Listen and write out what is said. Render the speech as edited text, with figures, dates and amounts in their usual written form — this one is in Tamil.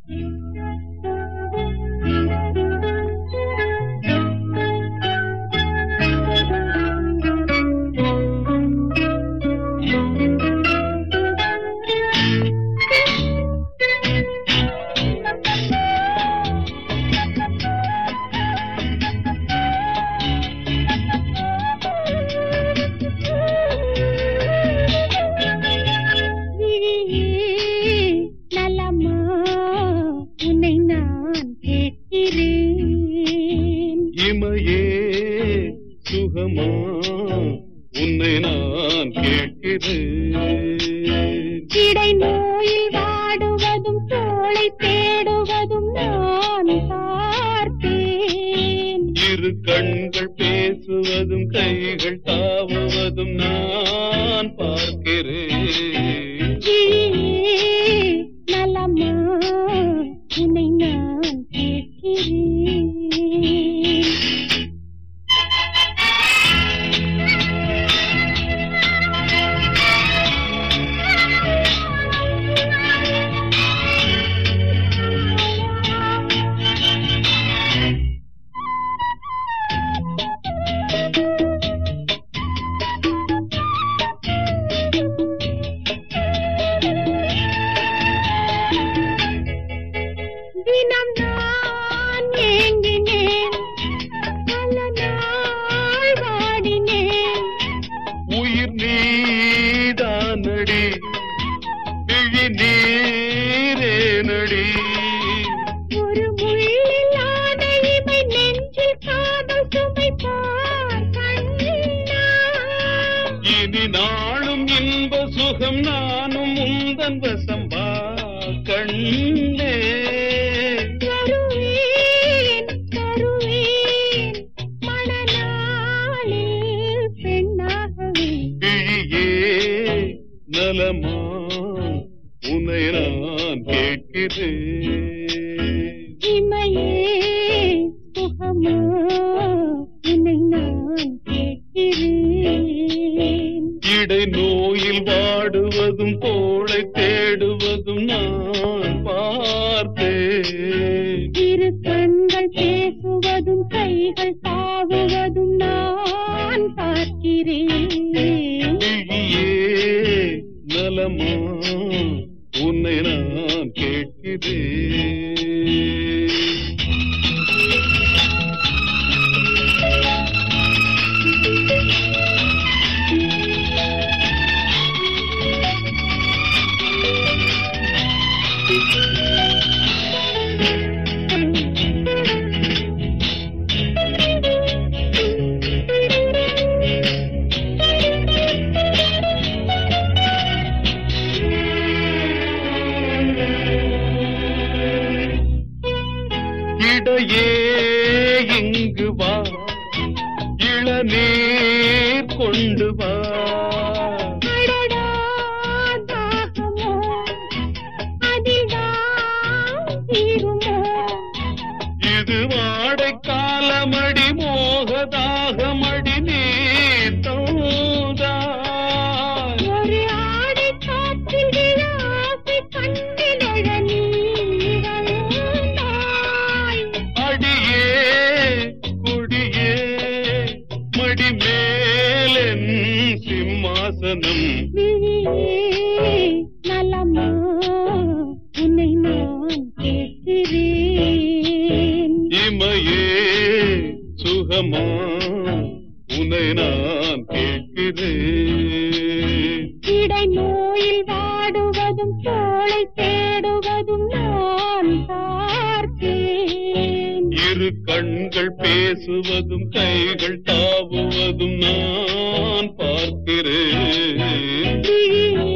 இமையே சுகமா உன்னை நான் கேட்கிறேன். இடை நோயில் வாடுவதும் தோளை தேடுவதும் நான் பார்த்தேன். இரு கண்கள் பேசுவதும் கைகள் தாவுவதும் நான் பார்க்கிறேன். நலமா உன்னை நான் கேட்கிறேன். தினம் நான் ஏங்கினேன், பல நாள் வாடினேன். உயிர் நீதானடி விழி நீரே நடி. ஒரு முள்ளில்லாத இமை நெஞ்சில் காதல் சுமைப்பார் கண்ணா. இனி நாளும் இன்ப சுகம் நானும் உந்தன் வசம் வா கண்ணே. தருவேன் தருவேன் மணநாளில் பெண்ணாகவே. விழியே நலமா உன்னை நான் கேட்கிறேன். இமையே சுகமா உன்னை நான் கேட்கிறேன். இடை நோயில் வாடுவதும் தோளை தேடுவதும் நான் பார்த்தேன். இரு கண்கள் பேசுவதும் கைகள் தாவுவதும் நான் பார்க்கிறேன். விழியே நலமா உன்னை நான் கேட்கிறேன். இடையே இங்கு வா, இளநீர் கொண்டு வா. அடடா தாகமோ அதில்தான் தீருமோ. இது வாடை காலமடி மோகதாகமடி நீர் தோதாய். ஒரு ஆடை காற்றில் விழ ஆசை கண்ணிலழ நீரந்தாய். அடியே கொடியே மடி மேலென் சிம்மாசனம். விழியே நலமா உன்னை நான் கேட்கிறேன். இமையே சுகமா உன்னை நான் கேட்கிறேன். இடை நோயில் வாடுவதும் தோளை தேடுவதும் நான் பார்த்தேன். இரு கண்கள் பேசுவதும் கைகள் தாவுவதும் நான் பார்க்கிறேன். விழியே